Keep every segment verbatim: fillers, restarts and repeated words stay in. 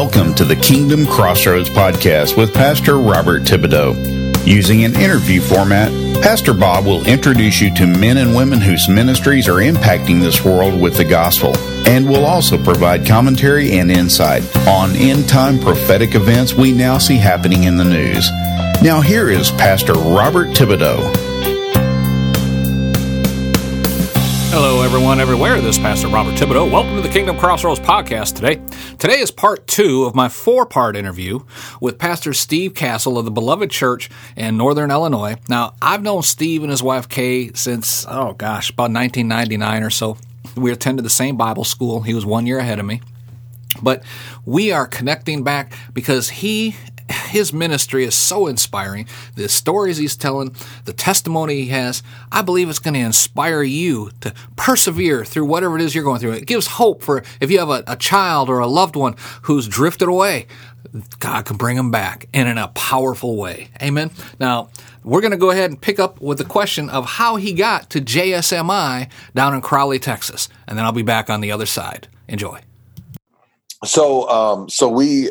Welcome to the Kingdom Crossroads podcast with Pastor Robert Thibodeau. Using an interview format, Pastor Bob will introduce you to men and women whose ministries are impacting this world with the gospel, and will also provide commentary and insight on end-time prophetic events we now see happening in the news. Now here is Pastor Robert Thibodeau. Hello, everyone, everywhere. This is Pastor Robert Thibodeau. Welcome to the Kingdom Crossroads podcast today. Today is part two of my four-part interview with Pastor Steve Castle of the Beloved Church in Northern Illinois. Now, I've known Steve and his wife Kay since, oh gosh, about nineteen ninety-nine or so. We attended the same Bible school. He was one year ahead of me. But we are connecting back because he... his ministry is so inspiring. The stories he's telling, the testimony he has, I believe it's going to inspire you to persevere through whatever it is you're going through. It gives hope for if you have a, a child or a loved one who's drifted away, God can bring them back and in a powerful way. Amen. Now, we're going to go ahead and pick up with the question of how he got to J S M I down in Crowley, Texas. And then I'll be back on the other side. Enjoy. So, um, so we...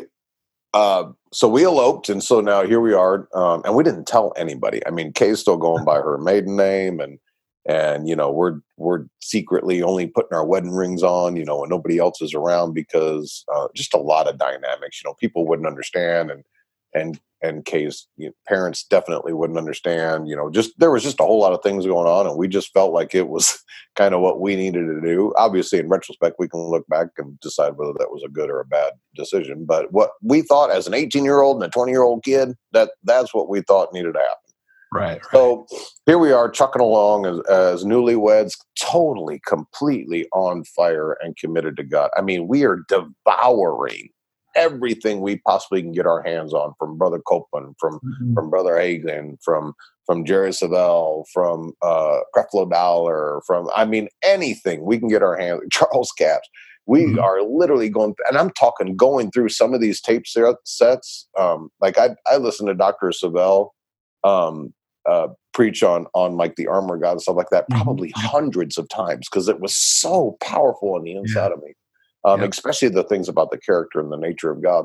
Uh, so we eloped, and so now here we are, um, and we didn't tell anybody. I mean, Kay's still going by her maiden name, and and you know we're we're secretly only putting our wedding rings on, you know, when nobody else is around, because uh, just a lot of dynamics. You know, people wouldn't understand, and and and Kay's you know, parents definitely wouldn't understand. You know, just there was just a whole lot of things going on, and we just felt like it was kind of what we needed to do. Obviously, in retrospect, we can look back and decide whether that was a good or a bad decision. But what we thought as an eighteen-year-old and a twenty-year-old kid, that that's what we thought needed to happen. Right. right. So here we are chucking along as, as newlyweds, totally, completely on fire and committed to God. I mean, we are devouring everything we possibly can get our hands on, from Brother Copeland, from mm-hmm. from Brother Hagin, from from Jerry Savelle, from uh, Creflo Dollar, from, I mean, anything we can get our hands, Charles Capps. We mm-hmm. are literally going, and I'm talking going through some of these tape sets. Um, like I, I listened to Doctor Savelle um, uh, preach on, on like the armor of God and stuff like that, probably mm-hmm. hundreds of times, because it was so powerful on the inside yeah. of me. Um, yep. Especially the things about the character and the nature of God.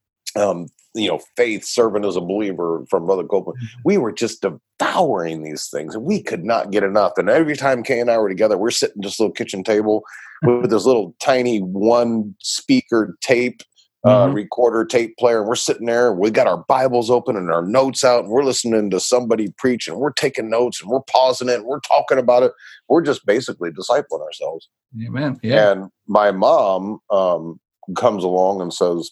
Um, you know, faith, serving as a believer from Brother Copeland. We were just devouring these things, and we could not get enough. And every time Kay and I were together, we're sitting at this little kitchen table with this little tiny one speaker tape uh, mm-hmm. recorder tape player. And we're sitting there, and we got our Bibles open and our notes out, and we're listening to somebody preach, and we're taking notes, and we're pausing it, and we're talking about it. We're just basically discipling ourselves. Amen. Yeah. And my mom um, comes along and says,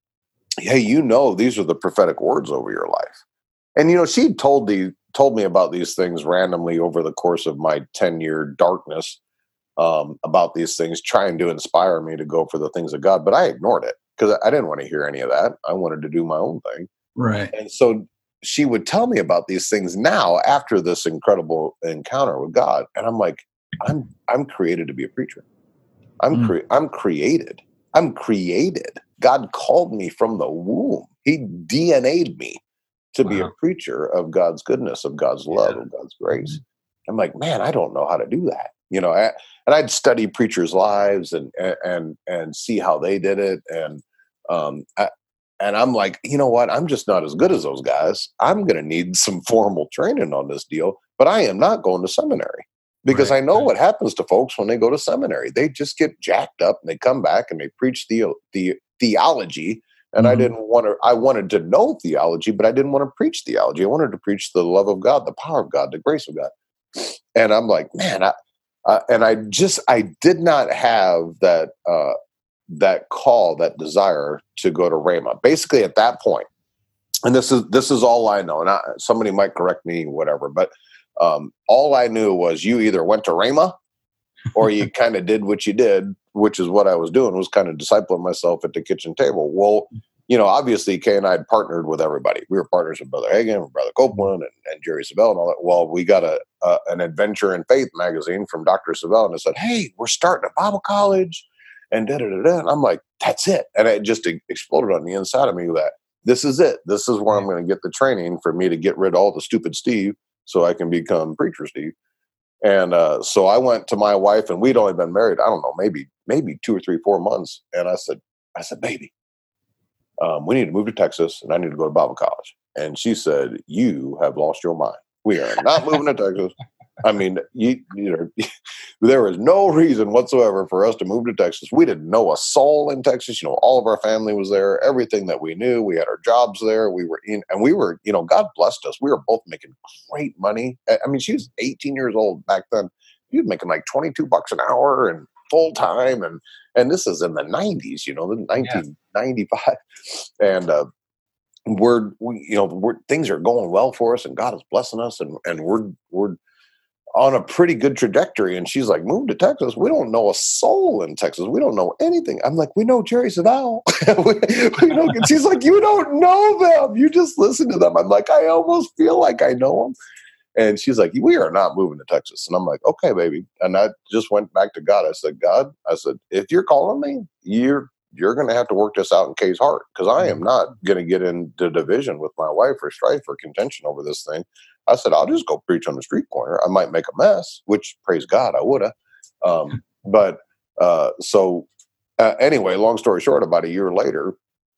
hey, you know, these are the prophetic words over your life. And, you know, she told the told me about these things randomly over the course of my ten-year darkness um, about these things, trying to inspire me to go for the things of God. But I ignored it because I didn't want to hear any of that. I wanted to do my own thing. Right. And so she would tell me about these things now after this incredible encounter with God. And I'm like, I'm I'm created to be a preacher. I'm cre- mm. I'm created. I'm created. God called me from the womb. He D N A'd me to wow. be a preacher of God's goodness, of God's love, yeah. of God's grace. Mm-hmm. I'm like, man, I don't know how to do that. You know, I, and I'd study preachers' lives and and and see how they did it. And um, I, and I'm like, you know what? I'm just not as good as those guys. I'm going to need some formal training on this deal. But I am not going to seminary. Because right, I know right. what happens to folks when they go to seminary. They just get jacked up and they come back and they preach the, the theology. And mm-hmm. I didn't want to, I wanted to know theology, but I didn't want to preach theology. I wanted to preach the love of God, the power of God, the grace of God. And I'm like, man, I, uh, and I just, I did not have that, uh, that call, that desire to go to Rhema. Basically at that point, and this is, this is all I know. And I, somebody might correct me, whatever, but Um, all I knew was you either went to Rhema or you kind of did what you did, which is what I was doing, was kind of discipling myself at the kitchen table. Well, you know, obviously Kay and I had partnered with everybody. We were partners with Brother Hagin, with Brother Copeland, and, and Jerry Savelle and all that. Well, we got a, a an Adventure in Faith magazine from Doctor Savelle, and it said, hey, we're starting a Bible college, and da da da da. And I'm like, that's it. And it just exploded on the inside of me that this is it. This is where I'm going to get the training for me to get rid of all the stupid Steve, so I can become Preacher Steve. And uh, so I went to my wife, and we'd only been married, I don't know, maybe maybe two or three, four months. And I said, I said, baby, um, we need to move to Texas and I need to go to Bible college. And she said, you have lost your mind. We are not moving to Texas. I mean, you, you know, there was no reason whatsoever for us to move to Texas. We didn't know a soul in Texas. You know, all of our family was there. Everything that we knew, we had our jobs there. We were in, and we were, you know, God blessed us. We were both making great money. I mean, she was eighteen years old back then. She was making like twenty-two bucks an hour and full time. And, and this is in the nineties, you know, the nineteen ninety-five. Yeah. And, uh, we're, we, you know, we're, things are going well for us and God is blessing us. And, and we're, we're, on a pretty good trajectory. And she's like, move to Texas. We don't know a soul in Texas. We don't know anything. I'm like, we know Jerry Savelle. we, we know, and she's like, you don't know them. You just listen to them. I'm like, I almost feel like I know them. And she's like, we are not moving to Texas. And I'm like, okay, baby. And I just went back to God. I said, God, I said, if you're calling me, you're, you're going to have to work this out in Kay's heart. Cause I am not going to get into division with my wife or strife or contention over this thing. I said, I'll just go preach on the street corner. I might make a mess, which praise God, I would have. Um, but uh, so uh, anyway, long story short, about a year later,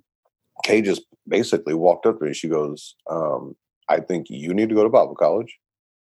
Kay just basically walked up to me. She goes, um, I think you need to go to Bible college.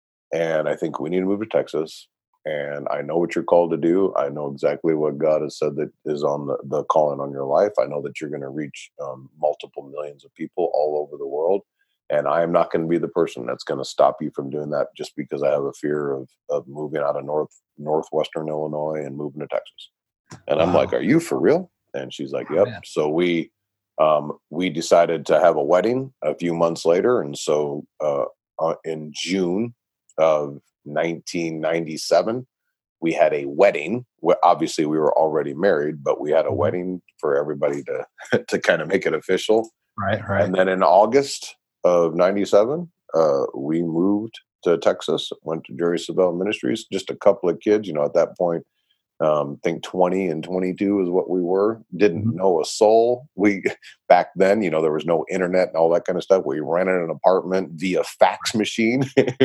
And I think we need to move to Texas. And I know what you're called to do. I know exactly what God has said that is on the, the calling on your life. I know that you're going to reach um, multiple millions of people all over the world. And I am not going to be the person that's going to stop you from doing that just because I have a fear of, of moving out of North Northwestern Illinois and moving to Texas. And wow. I'm like, are you for real? And she's like, yep. Oh, so we um, we decided to have a wedding a few months later. And so uh, uh, in June of nineteen ninety-seven, we had a wedding. Obviously, we were already married, but we had a wedding for everybody to to kind of make it official. Right, right. And then in August of ninety-seven, uh, we moved to Texas, went to Jerry Savelle Ministries, just a couple of kids, you know, at that point, um, I think twenty and twenty-two is what we were, didn't mm-hmm. know a soul. We, back then, you know, there was no internet and all that kind of stuff. We rented an apartment via fax machine.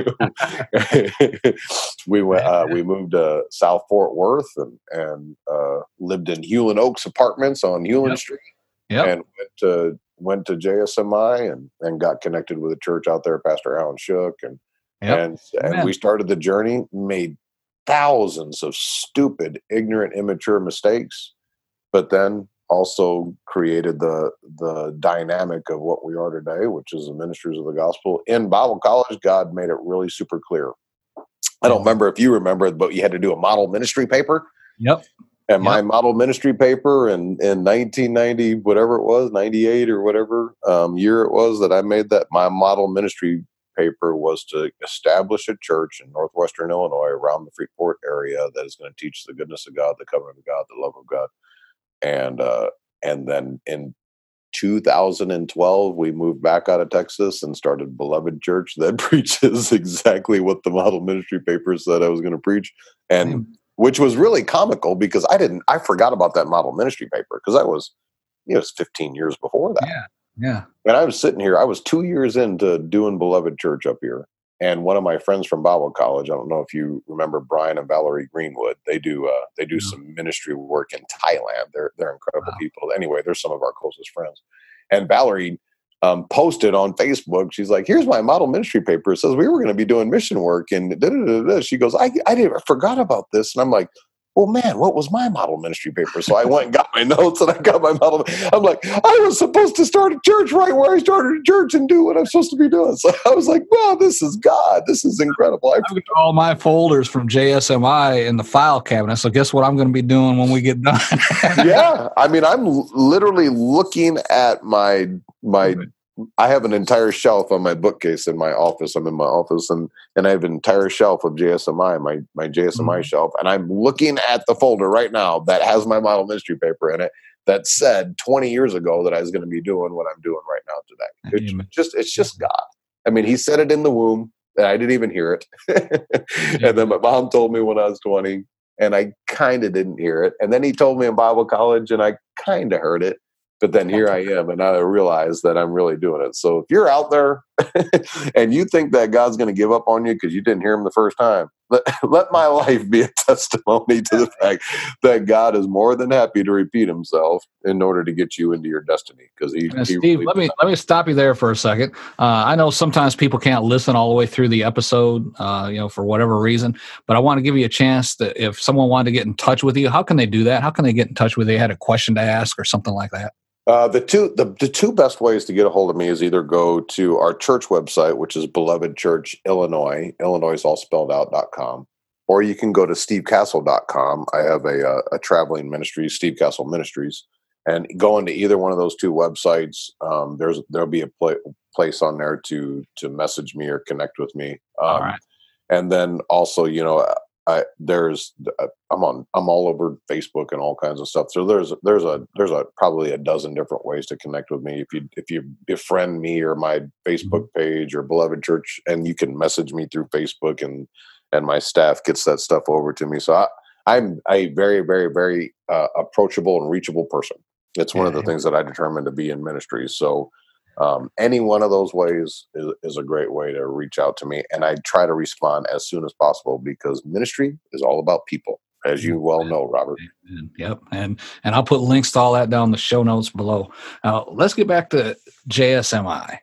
we went, uh, we moved to South Fort Worth and, and uh, lived in Hewlin Oaks apartments on Hewlin yep. Street yep. and went to, went to J S M I and, and got connected with a church out there, Pastor Alan Shook. And, yep. and, and we started the journey, made thousands of stupid, ignorant, immature mistakes, but then also created the, the dynamic of what we are today, which is the ministries of the gospel. In Bible college, God made it really super clear. I don't remember if you remember, but you had to do a model ministry paper. Yep. And my yep. model ministry paper in, in nineteen ninety, whatever it was, ninety-eight or whatever um, year it was that I made that, my model ministry paper was to establish a church in Northwestern Illinois around the Freeport area that is going to teach the goodness of God, the covenant of God, the love of God. And, uh, and then in two thousand twelve, we moved back out of Texas and started Beloved Church that preaches exactly what the model ministry paper said I was going to preach. And mm. which was really comical because I didn't, I forgot about that model ministry paper because that was, you know, it was fifteen years before that. Yeah. Yeah. And I was sitting here, I was two years into doing Beloved Church up here. And one of my friends from Bible college, I don't know if you remember Brian and Valerie Greenwood. They do, uh, they do yeah. some ministry work in Thailand. They're, they're incredible wow. people. Anyway, they're some of our closest friends. And Valerie um, posted on Facebook. She's like, here's my model ministry paper. It says we were going to be doing mission work. And da, da, da, da. She goes, I, I didn't I forgot about this. And I'm like, well, man, what was my model ministry paper? So I went and got my notes and I got my model. I'm like, I was supposed to start a church right where I started a church and do what I'm supposed to be doing. So I was like, wow, this is God. This is incredible. I I've got all my folders from J S M I in the file cabinet. So guess what I'm going to be doing when we get done? Yeah. I mean, I'm literally looking at my, my, I have an entire shelf on my bookcase in my office. I'm in my office and, and I have an entire shelf of J S M I, my, my J S M I mm-hmm. shelf. And I'm looking at the folder right now that has my model ministry paper in it that said twenty years ago that I was going to be doing what I'm doing right now today. It's mm-hmm. just, it's just God. I mean, he said it in the womb and I didn't even hear it. mm-hmm. And then my mom told me when I was twenty and I kind of didn't hear it. And then he told me in Bible college and I kind of heard it. But then here I am, and I realize that I'm really doing it. So if you're out there and you think that God's going to give up on you because you didn't hear him the first time, let, let my life be a testimony to the fact that God is more than happy to repeat himself in order to get you into your destiny. Because he, and he Steve, really let me let me stop you there for a second. Uh, I know sometimes people can't listen all the way through the episode, uh, you know, for whatever reason. But I want to give you a chance that if someone wanted to get in touch with you, how can they do that? How can they get in touch with you? They had a question to ask or something like that. Uh, the two the, the two best ways to get a hold of me is either go to our church website, which is Beloved Church Illinois, Illinois is all spelled out, dot com, or you can go to steve castle dot com. I have a, a, a traveling ministry, Steve Castle Ministries, and go into either one of those two websites. Um, there's there'll be a pla- place on there to to message me or connect with me. Um, All right. And then also, you know, I, there's I'm on I'm all over Facebook and all kinds of stuff. So there's there's a there's a probably a dozen different ways to connect with me. If you if you befriend me or my Facebook page or Beloved Church, and you can message me through Facebook, and and my staff gets that stuff over to me. So I, I'm a very very very uh, approachable and reachable person. It's one of the things that I determined to be in ministry. So. Um, any one of those ways is, is a great way to reach out to me. And I try to respond as soon as possible because ministry is all about people, as you well know, Robert. Yep. And, and I'll put links to all that down in the show notes below. Now, let's get back to J S M I.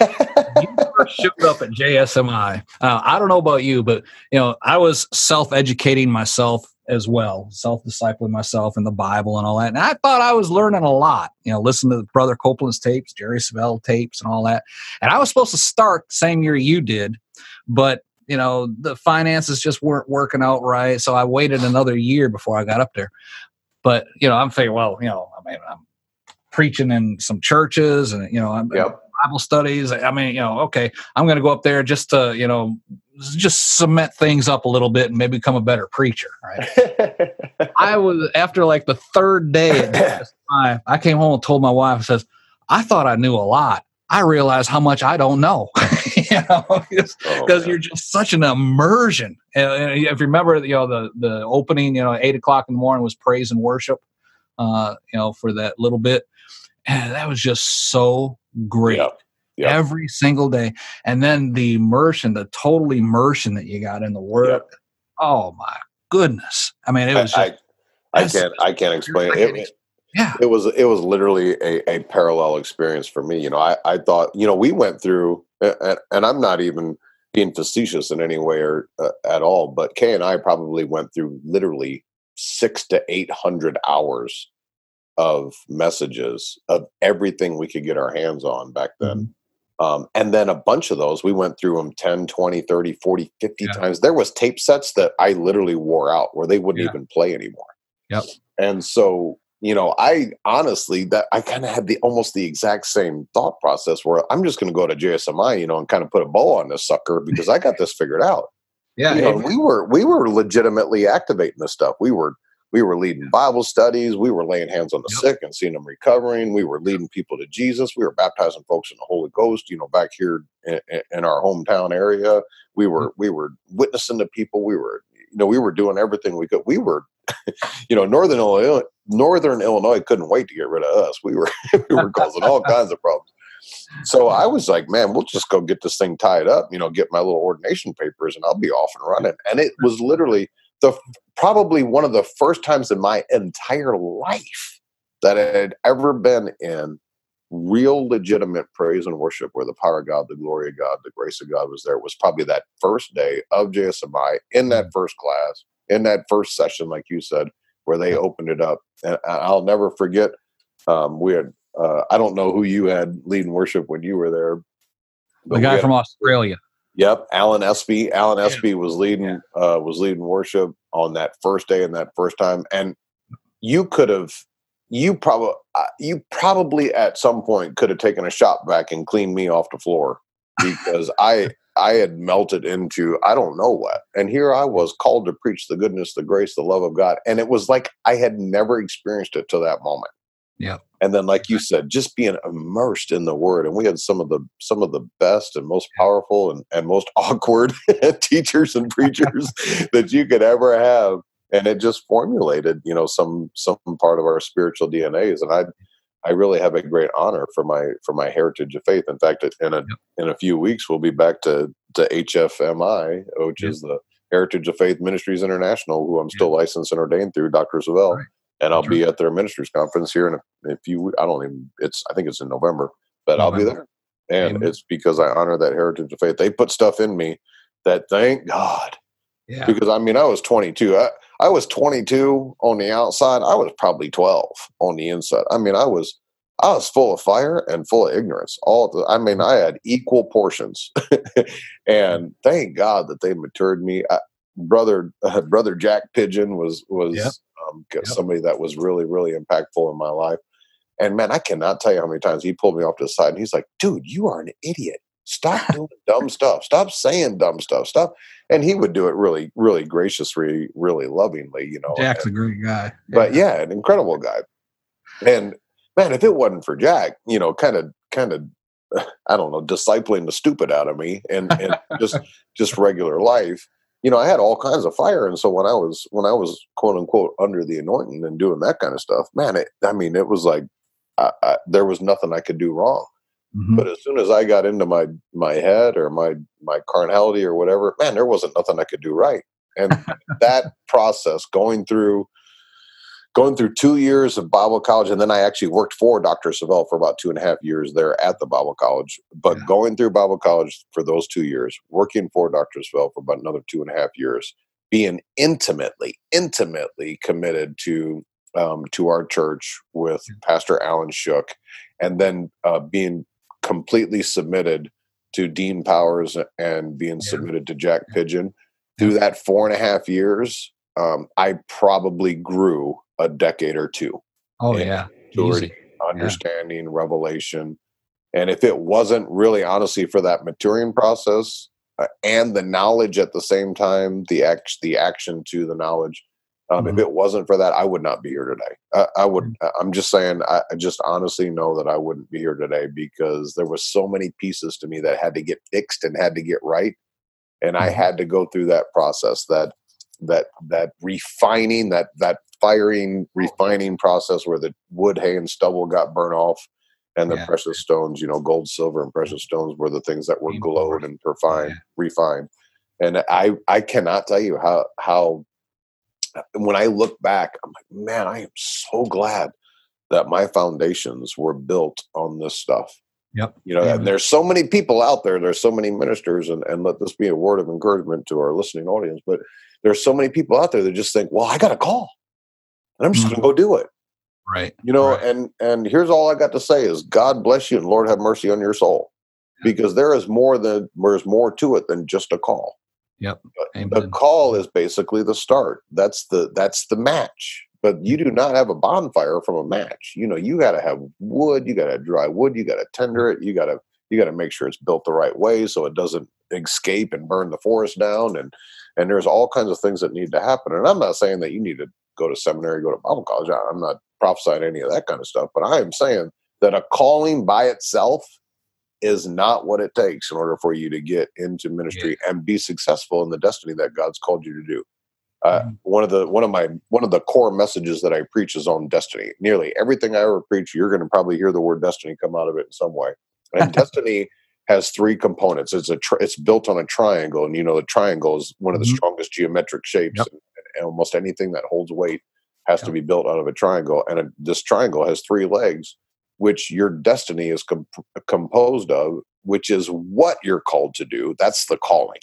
You first showed up at J S M I. Uh, I don't know about you, but, you know, I was self-educating myself as well, self-discipling myself in the Bible and all that. And I thought I was learning a lot, you know, listening to Brother Copeland's tapes, Jerry Savelle tapes and all that. And I was supposed to start the same year you did, but, you know, the finances just weren't working out right. So I waited another year before I got up there. But, you know, I'm thinking, well, you know, I mean, I'm preaching in some churches and, you know, I'm yep. Bible studies. I mean, you know, okay, I'm going to go up there just to, you know, just cement things up a little bit and maybe become a better preacher, right? I was, after like the third day at J S M I, I came home and told my wife, I says, I thought I knew a lot. I realized how much I don't know, you know, because oh, you're just such an immersion. And if you remember, you know, the, the opening, you know, eight o'clock in the morning was praise and worship, uh, you know, for that little bit. And that was just so great. Yep. Yep. Every single day. And then the immersion, the total immersion that you got in the word. Yep. Oh my goodness. I mean, it was I, just, I, I can't I can't explain it. it. Yeah. It was it was literally a, a parallel experience for me. You know, I, I thought, you know, we went through, and, and I'm not even being facetious in any way or uh, at all, but Kay and I probably went through literally six to eight hundred hours of messages of everything we could get our hands on back then. Mm-hmm. Um, and then a bunch of those, we went through them ten, twenty, thirty, forty, fifty yeah. times. There was tape sets that I literally wore out where they wouldn't yeah. even play anymore. Yep. And so, you know, I honestly, that I kind of had the almost the exact same thought process where I'm just going to go to J S M I, you know, and kind of put a bow on this sucker because I got this figured out. Yeah. You know, we were, we were legitimately activating this stuff. We were, We were leading Bible studies. We were laying hands on the yep. sick and seeing them recovering. We were leading people to Jesus. We were baptizing folks in the Holy Ghost, you know, back here in, in our hometown area. We were we were witnessing to people. We were, you know, we were doing everything we could. We were, you know, Northern Illinois, Northern Illinois couldn't wait to get rid of us. We were we were causing all kinds of problems. So I was like, man, we'll just go get this thing tied up, you know, get my little ordination papers, and I'll be off and running. And it was literally the probably one of the first times in my entire life that I had ever been in real legitimate praise and worship where the power of God, the glory of God, the grace of God was there. It was probably that first day of J S M I in that first class, in that first session, like you said, where they opened it up. And I'll never forget, um, we had, uh, I don't know who you had leading worship when you were there. The guy had, from Australia. Yep, Alan Espy. Alan yeah. Espy was leading yeah. uh, was leading worship on that first day and that first time. And you could have, you probably, uh, you probably at some point could have taken a shop vac and cleaned me off the floor because I I had melted into I don't know what. And here I was called to preach the goodness, the grace, the love of God, and it was like I had never experienced it till that moment. Yeah. And then, like you said, just being immersed in the Word, and we had some of the some of the best and most powerful and, and most awkward teachers and preachers that you could ever have, and it just formulated, you know, some some part of our spiritual D N As. And I, I really have a great honor for my for my heritage of faith. In fact, in a yep. in a few weeks, we'll be back to to H F M I, which yep. is the Heritage of Faith Ministries International, who I'm still yep. licensed and ordained through, Doctor Savelle. Right. And I'll That's be right. at their ministries conference here in a, a few. I don't even. It's I think it's in November, but November. I'll be there, and Amen. It's because I honor that heritage of faith. They put stuff in me that, thank God, yeah. because I mean I was twenty-two. I, I was twenty-two on the outside. I was probably twelve on the inside. I mean, I was I was full of fire and full of ignorance. All the, I mean, I had equal portions, and thank God that they matured me. I, brother, uh, brother Jack Pigeon was was. Yep. Um, yep. somebody that was really, really impactful in my life. And man, I cannot tell you how many times he pulled me off to the side and he's like, dude, you are an idiot. Stop doing dumb stuff. Stop saying dumb stuff. Stop. And he would do it really, really graciously, really lovingly, you know. Jack's and, a great guy. Yeah. But yeah, an incredible guy. And man, if it wasn't for Jack, you know, kind of, kind of, I don't know, discipling the stupid out of me and, and just, just regular life, you know, I had all kinds of fire. And so when I was, when I was quote unquote under the anointing and doing that kind of stuff, man, it, I mean, it was like, I, I, there was nothing I could do wrong. Mm-hmm. But as soon as I got into my, my head or my, my carnality or whatever, man, there wasn't nothing I could do right. And that process going through, going through two years of Bible college, and then I actually worked for Doctor Savelle for about two and a half years there at the Bible college. But yeah. going through Bible college for those two years, working for Doctor Savelle for about another two and a half years, being intimately, intimately committed to um, to our church with yeah. Pastor Alan Shook, and then uh, being completely submitted to Dean Powers and being yeah. submitted to Jack yeah. Pigeon. Through that four and a half years, um, I probably grew a decade or two. Oh yeah. Maturity, understanding, yeah. revelation. And if it wasn't really honestly for that maturing process uh, and the knowledge at the same time, the act, the action to the knowledge, um, mm-hmm. if it wasn't for that, I would not be here today. I, I would, I'm just saying, I, I just honestly know that I wouldn't be here today because there was so many pieces to me that had to get fixed and had to get right. And mm-hmm. I had to go through that process, that, that, that refining, that, that, firing, refining process where the wood, hay, and stubble got burnt off, and the yeah. precious stones, you know, gold, silver, and precious stones were the things that were glowed and refined, yeah. refined. And I, I cannot tell you how, how, when I look back, I'm like, man, I am so glad that my foundations were built on this stuff. Yep. You know, and there's so many people out there, there's so many ministers, and, and let this be a word of encouragement to our listening audience, but there's so many people out there that just think, well, I got a call. And I'm just mm-hmm. going to go do it. Right. You know, right. and, and here's all I got to say is God bless you and Lord have mercy on your soul, because there is more than, there's more to it than just a call. Yep. Amen. The call is basically the start. That's the, that's the match, but you do not have a bonfire from a match. You know, you got to have wood, you got to have dry wood, you got to tender it. You got to, you got to make sure it's built the right way so it doesn't escape and burn the forest down. And, and there's all kinds of things that need to happen. And I'm not saying that you need to go to seminary, go to Bible college. I'm not prophesying any of that kind of stuff, but I am saying that a calling by itself is not what it takes in order for you to get into ministry yeah. and be successful in the destiny that God's called you to do. Uh, mm-hmm. One of the one of my one of the core messages that I preach is on destiny. Nearly everything I ever preach, you're going to probably hear the word destiny come out of it in some way. And destiny has three components. It's a tri- it's built on a triangle, and you know the triangle is one of the mm-hmm. strongest geometric shapes. Yep. And, and almost anything that holds weight has yep. to be built out of a triangle. And a, this triangle has three legs, which your destiny is com- composed of, which is what you're called to do. That's the calling.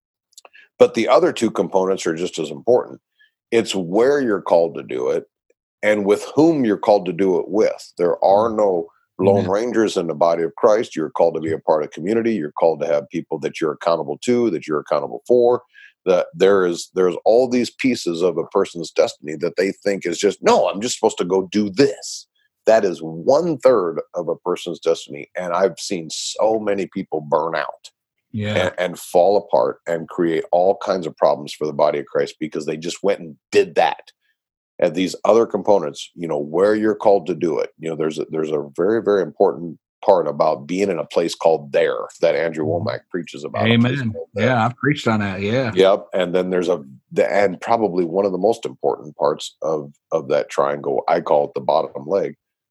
But the other two components are just as important. It's where you're called to do it and with whom you're called to do it with. There are no lone rangers in the body of Christ. You're called to be a part of community. You're called to have people that you're accountable to, that you're accountable for. That there is there's all these pieces of a person's destiny that they think is just, no, I'm just supposed to go do this. That is one third of a person's destiny. And I've seen so many people burn out yeah. and, and fall apart and create all kinds of problems for the body of Christ because they just went and did that. And these other components, you know, where you're called to do it, you know, there's a, there's a very, very important part about being in a place called there that Andrew Womack preaches about. Amen. Yeah, I've preached on that. Yeah. Yep. And then there's a, and probably one of the most important parts of, of that triangle, I call it the bottom leg,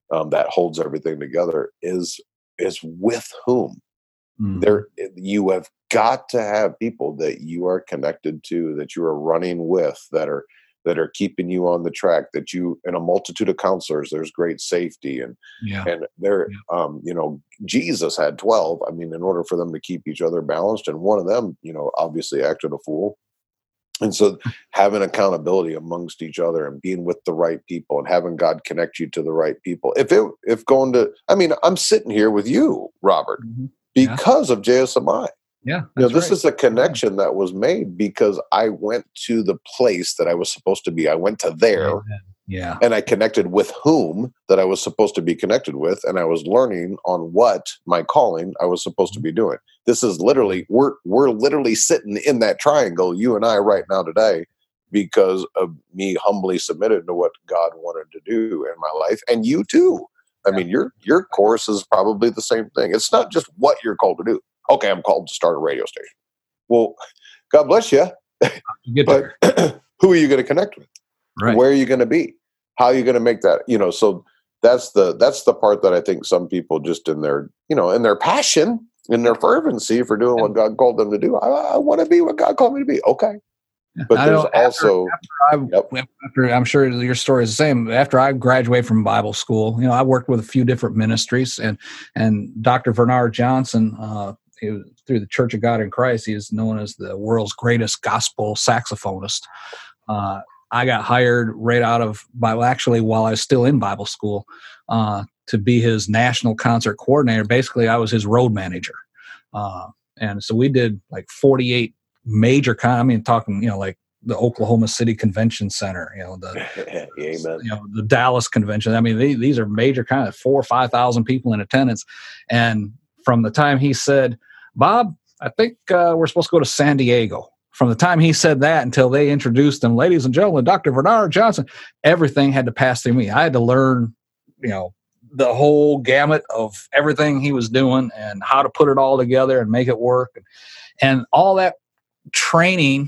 um, that holds everything together is is with whom. Mm. There, you have got to have people that you are connected to, that you are running with, that are that are keeping you on the track. That you, in a multitude of counselors, there's great safety, and Yeah. and there, Yeah. um, you know, Jesus had twelve. I mean, in order for them to keep each other balanced, and one of them, you know, obviously acted a fool. And so having accountability amongst each other and being with the right people and having God connect you to the right people. If it, if going to, I mean, I'm sitting here with you, Robert, Mm-hmm. Yeah. because of J S M I. Yeah. You know, That's this right. is a connection that was made because I went to the place that I was supposed to be. I went to there. Amen. Yeah. And I connected with whom that I was supposed to be connected with. And I was learning on what my calling I was supposed to be doing. This is literally, we're, we're literally sitting in that triangle, you and I right now today, because of me humbly submitted to what God wanted to do in my life. And you too. I mean, your, your course is probably the same thing. It's not just what you're called to do. Okay, I'm called to start a radio station. Well, God bless you. You get But there. who are you going to connect with? Right. Where are you going to be? How are you going to make that? You know, so that's the that's the part that I think some people just in their, you know, in their passion, in their fervency for doing what God called them to do. I, I want to be what God called me to be. Okay. But I there's know, after- also, after I, yep. after, I'm sure your story is the same. After I graduated from Bible school, you know, I worked with a few different ministries, and and Doctor Bernard Johnson, uh, he was, through the Church of God in Christ, he is known as the world's greatest gospel saxophonist. Uh, I got hired right out of Bible, actually, while I was still in Bible school, uh, to be his national concert coordinator. Basically, I was his road manager, uh, and so we did like forty-eight major con. I mean, talking, you know, like the Oklahoma City Convention Center, you know, the Amen. you know, the Dallas Convention. I mean, they, these are major kind of four or five thousand people in attendance. And from the time he said, "Bob, I think uh, we're supposed to go to San Diego," from the time he said that until they introduced him, "Ladies and gentlemen, Doctor Bernard Johnson," everything had to pass through me. I had to learn, you know, the whole gamut of everything he was doing and how to put it all together and make it work, and all that training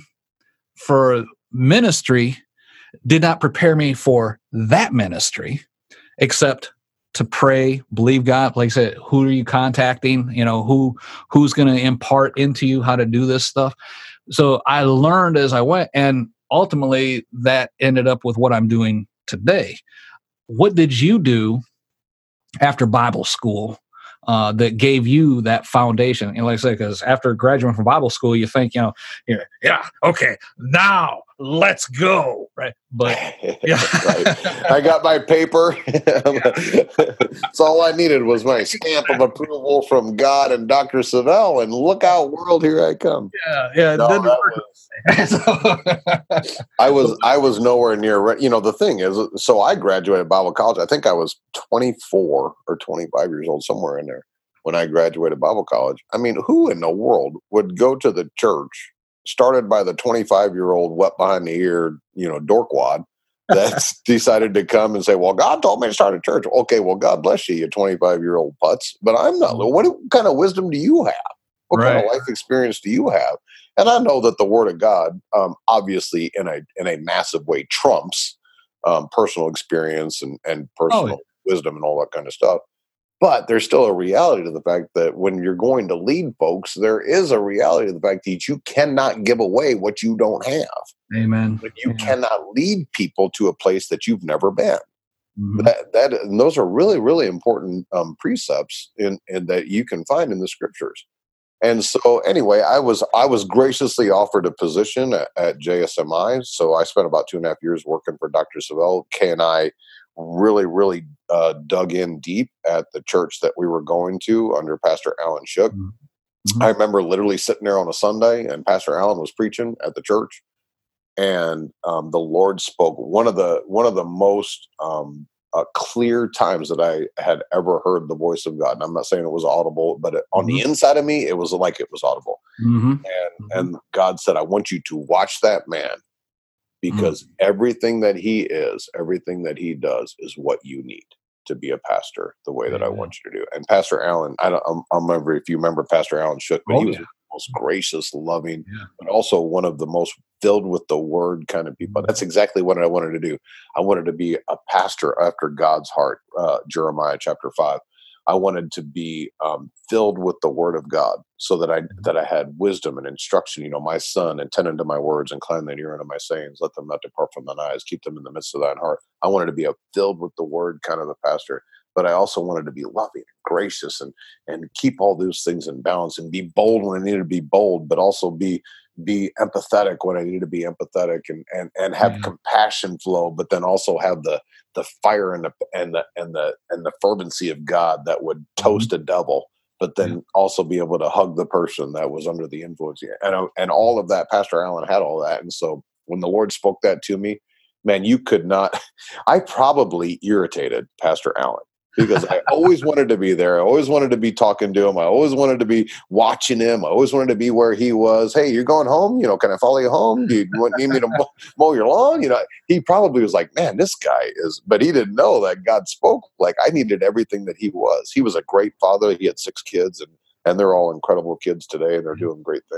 for ministry did not prepare me for that ministry, except to pray, believe God. Like I said, who are you contacting? You know, who who's going to impart into you how to do this stuff? So I learned as I went, and ultimately that ended up with what I'm doing today. What did you do after Bible school Uh, that gave you that foundation? And like I said, because after graduating from Bible school, you think, you know, yeah, yeah, okay, now let's go, right? But yeah, right. I got my paper. That's all I needed was my stamp of approval from God and Doctor Savelle, and look out, world, here I come. yeah, yeah. No, Then that was, I was I was nowhere near re- you know, the thing is, so I graduated Bible college. I think I was twenty-four or twenty-five years old, somewhere in there, when I graduated Bible college. I mean, who in the world would go to the church started by the twenty-five year old wet behind the ear, you know, dorkwad that's decided to come and say, "Well, God told me to start a church." Okay, well, God bless you, you twenty-five year old putz, but I'm not. What kind of wisdom do you have? What Right. kind of life experience do you have? And I know that the Word of God, um, obviously, in a in a massive way, trumps um, personal experience and, and personal Oh, wisdom and all that kind of stuff. But there's still a reality to the fact that when you're going to lead folks, there is a reality to the fact that you cannot give away what you don't have. Amen. But you Yeah. cannot lead people to a place that you've never been. Mhm. That, that and those are really, really important um, precepts in, in that you can find in the scriptures. And so, anyway, I was I was graciously offered a position at, at J S M I. So I spent about two and a half years working for Doctor Savelle. Kay and I really, really uh, dug in deep at the church that we were going to under Pastor Alan Shook. Mhm. I remember literally sitting there on a Sunday, and Pastor Alan was preaching at the church, and um, the Lord spoke. One of the one of the most um, uh, clear times that I had ever heard the voice of God. And I'm not saying it was audible, but it, on the Mhm. inside of me, it was like it was audible. Mhm. And and God said, "I want you to watch that man, because everything that he is, everything that he does, is what you need to be a pastor the way that I Amen. want you to do." And Pastor Allen, I don't, I don't remember if you remember Pastor Allen Shook, but Oh, he was yeah. most gracious, loving, Yeah. but also one of the most filled with the word kind of people. That's exactly what I wanted to do. I wanted to be a pastor after God's heart, uh, Jeremiah chapter five. I wanted to be um, filled with the word of God so that I that I had wisdom and instruction. You know, my son, attend unto my words, incline thine ear unto my sayings, let them not depart from thine eyes, keep them in the midst of thine heart. I wanted to be a filled with the word kind of the pastor, but I also wanted to be loving and gracious and and keep all those things in balance and be bold when I needed to be bold, but also be be empathetic when I needed to be empathetic and and and have Yeah. compassion flow, but then also have the the fire and the and the and the and the fervency of God that would toast a devil, but then Yeah. also be able to hug the person that was under the influence. And and all of that, Pastor Allen had all that. And so when the Lord spoke that to me, man, you could not. I probably irritated Pastor Allen because I always wanted to be there. I always wanted to be talking to him. I always wanted to be watching him. I always wanted to be where he was. Hey, you're going home? You know, can I follow you home? Do you want need me to mow, mow your lawn? You know, he probably was like, man, this guy is, but he didn't know that God spoke. Like I needed everything that he was. He was a great father. He had six kids and, and they're all incredible kids today and they're doing great things.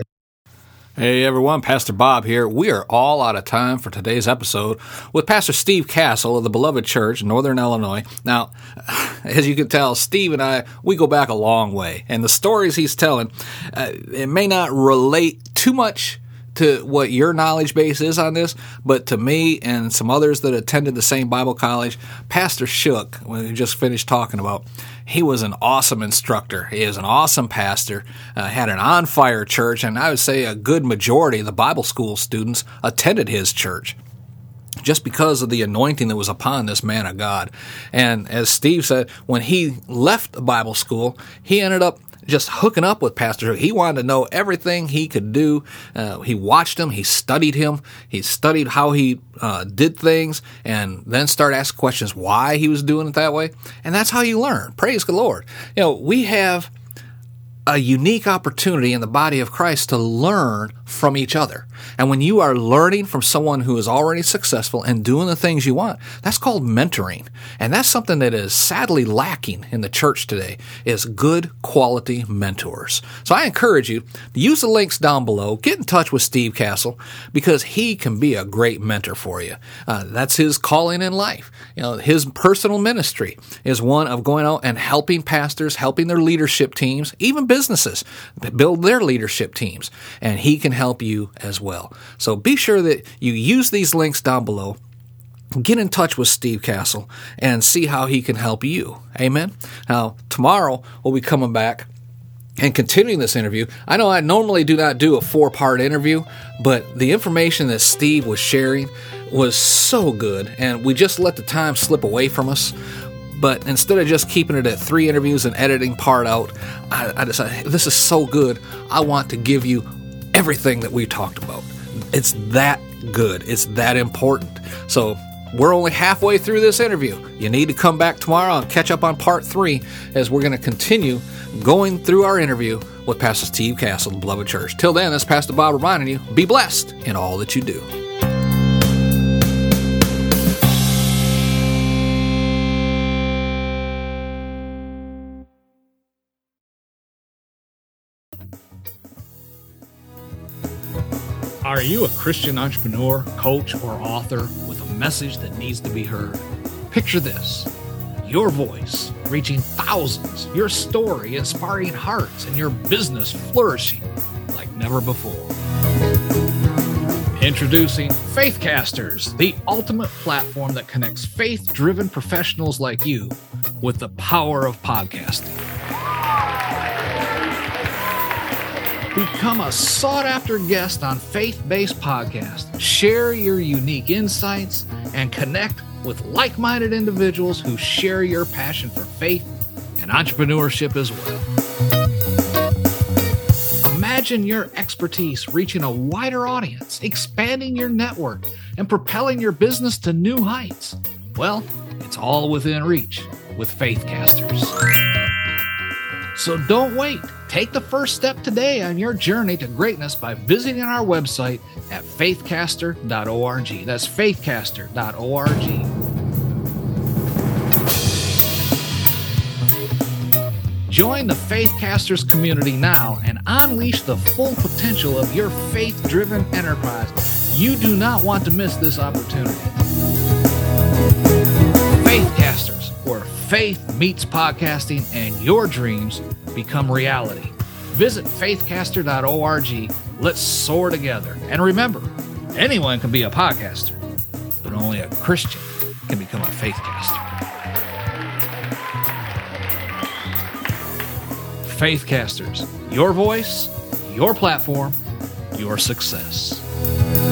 Hey everyone, Pastor Bob here. We are all out of time for today's episode with Pastor Steve Castle of the Beloved Church, Northern Illinois. Now, as you can tell, Steve and I, we go back a long way, and the stories he's telling, uh, it may not relate too much to what your knowledge base is on this, but to me and some others that attended the same Bible college, Pastor Shook, when we just finished talking about, he was an awesome instructor. He is an awesome pastor, uh, had an on-fire church, and I would say a good majority of the Bible school students attended his church just because of the anointing that was upon this man of God. And as Steve said, when he left the Bible school, he ended up just hooking up with Pastor Shook. He wanted to know everything he could do. Uh, he watched him. He studied him. He studied how he uh, did things and then started asking questions why he was doing it that way. And that's how you learn. Praise the Lord. You know, we have a unique opportunity in the body of Christ to learn from each other. And when you are learning from someone who is already successful and doing the things you want, that's called mentoring. And that's something that is sadly lacking in the church today, is good quality mentors. So I encourage you to use the links down below. Get in touch with Steve Castle because he can be a great mentor for you. Uh, that's his calling in life. You know, his personal ministry is one of going out and helping pastors, helping their leadership teams, even businesses build their leadership teams, and he can help you as well. So be sure that you use these links down below. Get in touch with Steve Castle and see how he can help you. Amen. Now, tomorrow we'll be coming back and continuing this interview. I know I normally do not do a four-part interview, but the information that Steve was sharing was so good, and we just let the time slip away from us. But instead of just keeping it at three interviews and editing part out, I, I decided, this is so good, I want to give you everything that we talked about. It's that good. It's that important. So we're only halfway through this interview. You need to come back tomorrow and catch up on part three as we're going to continue going through our interview with Pastor Steve Castle, the Beloved Church. Till then, this is Pastor Bob reminding you, be blessed in all that you do. Are you a Christian entrepreneur, coach, or author with a message that needs to be heard? Picture this: your voice reaching thousands, your story inspiring hearts, and your business flourishing like never before. Introducing Faithcasters, the ultimate platform that connects faith-driven professionals like you with the power of podcasting. Become a sought-after guest on faith-based podcasts. Share your unique insights and connect with like-minded individuals who share your passion for faith and entrepreneurship as well. Imagine your expertise reaching a wider audience, expanding your network, and propelling your business to new heights. Well, it's all within reach with Faithcasters. So don't wait. Take the first step today on your journey to greatness by visiting our website at faithcaster dot org. That's faithcaster dot org. Join the Faithcasters community now and unleash the full potential of your faith-driven enterprise. You do not want to miss this opportunity. Faithcasters, where faith meets podcasting and your dreams become reality. Visit faithcaster dot org. Let's soar together. And remember, anyone can be a podcaster, but only a Christian can become a faithcaster. Faithcasters, your voice, your platform, your success.